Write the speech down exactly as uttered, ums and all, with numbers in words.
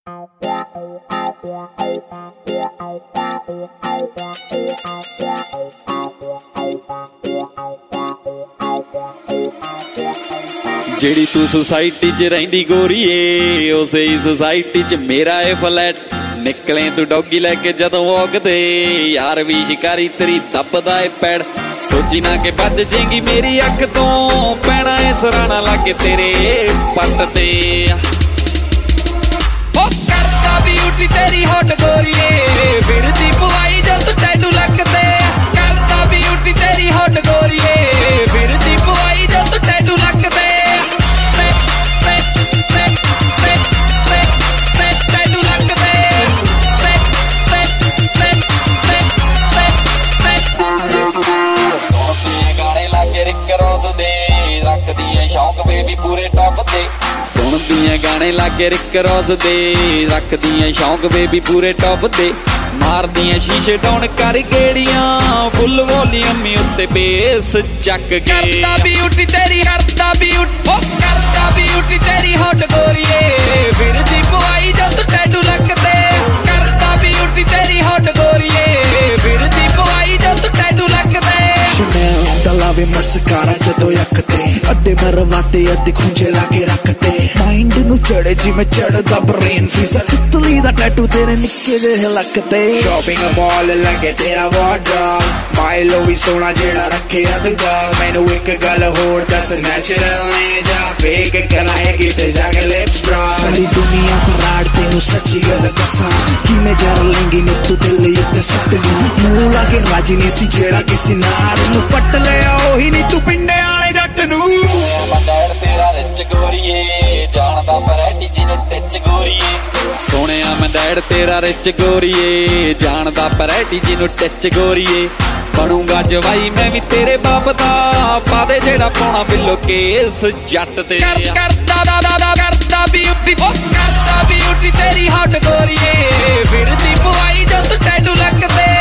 ਜਿਹੜੀ ਤੂੰ ਸੁਸਾਇਟੀ ਚ ਰਹਿੰਦੀ ਗੋਰੀਏ ਉਸੇ ਹੀ ਸੁਸਾਇਟੀ ਚ ਮੇਰਾ ਏ ਫਲੈਟ। ਨਿਕਲੇ ਤੂੰ ਡੌਗੀ ਲੈ ਕੇ ਜਦੋਂ ਵੋਗਦੇ ਯਾਰ ਵੀ ਸ਼ਿਕਾਰੀ ਤੇਰੀ ਦੱਬਦਾ ਏ ਪੈੜ। ਸੋਚੀ ਨਾ ਕਿ ਬਚ ਜੇਗੀ ਮੇਰੀ ਅੱਖ ਤੋਂ ਪੈਣਾ ਏ ਸਰਾਣਾ ਲਾਗੇ ਤੇਰੇ ਪੱਟ ਤੇ। ਉਹ ਕਰਦਾ ਬਿਊਟੀ ਤੇਰੀ ਹੋਟ ਗੋਰੀਏ ਫਿਰਦੀ ਪਵਾਈ ਜਦ ਤੂੰ ਟੈਟੂ ਲੱਗਦੇ। ਕਰਦਾ ਬਿਊਟੀ ਤੇਰੀ ਹੋਟ ਗੋਰੀਏ ਫਿਰਦੀ ਪਵਾਈ ਜਦ ਤੂੰ ਟੈਟੂ ਲੱਗਦੇ। ਰੱਖਦੀਆਂ ਸ਼ੌਂਕ ਬੇਬੀ ਪੂਰੇ ਟੌਪ ਤੇ। ਸੁਣਦੀਆਂ ਗਾਣੇ ਲਾਗੇ ਰਿਕ ਰੋਜ਼ ਦੇ ਰੱਖਦੀਆਂ ਸ਼ੌਂਕ ਬੇਬੀ ਪੂਰੇ ਟੌਪ ਤੇ। ਮਾਰਦੀਆਂ ਸ਼ੀਸ਼ੇ ਡਾਊਨ ਕਰ ਗੇੜੀਆਂ ਫੁੱਲ ਵੋਲੀਅਮ ਉੱਤੇ ਬੇਸ ਚੱਕ ਕੇ। ਕਰਦਾ ਬਿਊਟੀ ਤੇਰੀ ਕਰਦਾ ਬਿਊਟੀ ਉਹ ਕਰਦਾ ਬਿਊਟੀ ਤੇਰੀ ਹੋਟ ਗੋਰੀਏ ਫਿਰਦੀ ਪਵਾਈ ਜਦ ਤੂੰ ਟੈਟੂ ਲੱਗਦੇ। ਕਰਦਾ ਬਿਊਟੀ ਤੇਰੀ ਹੋਟ ਗੋਰੀਏ ਫਿਰਦੀ ਪਵਾਈ ਜਦ ਤੂੰ ਟੈਟੂ ਲੱਗਦੇ। ਸ਼ਨੈਲ ਦਾ ਲਾਵੇ ਮਸਕਾਰਾ ਜਦੋਂ ਅੱਖ ਤੇ ਅੱਧੇ ਮਰਵਾਟੇ ਅੱਧੇ ਖੁੰਝੇ ਲਾ ਕੇ ਰੱਖਦੇ। ਮਾਈਂਡ ਨੂੰ ਚੜੇ ਜਿਵੇਂ ਚੜਦਾ ਬ੍ਰੇਨ ਫੀਜ਼ਰ ਤਿਤਲੀ ਦਾ ਟੈਟੂ ਤੇਰੇ ਨਿੱਕੇ ਜਿਹੇ ਲੱਕ ਤੇ। ਸ਼ਾਪਿੰਗ ਮਾਲ ਲੱਗੇ ਤੇਰਾ ਵਾਰਡਰੋਬ ਮਾਇਲੋ ਵੀ ਸੋਹਣਾ ਜਿਹੜਾ ਰੱਖੇ ਅਦਗਾ। ਮੈਨੂੰ ਇੱਕ ਗੱਲ ਹੋਰ ਦੱਸ ਨੈਚੁਰਲ ਨੇ ਜਾਂ ਫੇਕ ਕਰਾਏਗੀ ਤੇ ਜਾ ਕੇ ਲਿਪਸ ਬ੍ਰਾ। ਸਾਰੀ ਦੁਨੀਆ ਪਰਾੜ ਤੈਨੂੰ ਸੱਚੀ ਗੱਲ ਦੱਸਾਂ ਕਿਵੇਂ ਜਰ ਲੈਂਗੀ ਨੀ ਤੂੰ ਦਿਲ ਉੱਤੇ ਸੱਟ ਲਈ। ਮੂੰਹ ਲਾ ਕੇ ਰਾਜੀ ਨਹੀਂ ਸੀ ਜਿਹੜਾ ਕਿਸੇ ਨਾਲ ਨੂੰ ਪੱਟ ਲਿਆ ਉਹੀ ਨੀ ਤੂੰ ਪਿੰਡੇ ਵਾਲੇ ਜੱਟ ਨੂੰ। ਡੈਡ ਤੇਰਾ ਰਿਚ ਗੋਰੀਏ ਜਾਣਦਾ ਵੈਰਾਈਟੀ ਜਿਹਨੂੰ ਟਿੱਚ ਗੋਰੀਏ। ਸੋਹਣਿਆ ਮੈਂ ਡੈਡ ਤੇਰਾ ਰਿਚ ਗੋਰੀਏ ਜਾਣਦਾ ਵੈਰਾਈਟੀ ਜਿਹਨੂੰ ਟਿੱਚ ਗੋਰੀਏ। ਬਣੂਗਾ ਜਵਾਈ ਮੈਂ ਵੀ ਤੇਰੇ ਬਾਪ ਦਾ ਪਾ ਦੇ ਜਿਹੜਾ ਪਾਉਣਾ ਬਿੱਲੋ ਕੇਸ ਜੱਟ ਤੇ। ਕਰਦਾ ਦਾ ਦਾ ਦਾ ਕਰਦਾ ਬਿਊਟੀ ਉਹ ਕਰਦਾ ਬਿਊਟੀ ਤੇਰੀ ਹੋਟ ਗੋਰੀਏ ਫਿਰਦੀ ਪਵਾਈ ਜਦ ਤੂੰ ਟੈਟੂ ਲੱਗਦੇ।